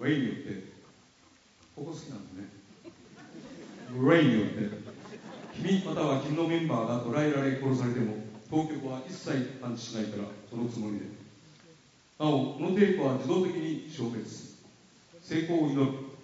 レイによって、ここ好きなんですね。レイによって、君または君のメンバーが捕らえられ殺されても、当局は一切探知しないから、そのつもりで。なお、このテープは自動的に消滅。成功を祈る。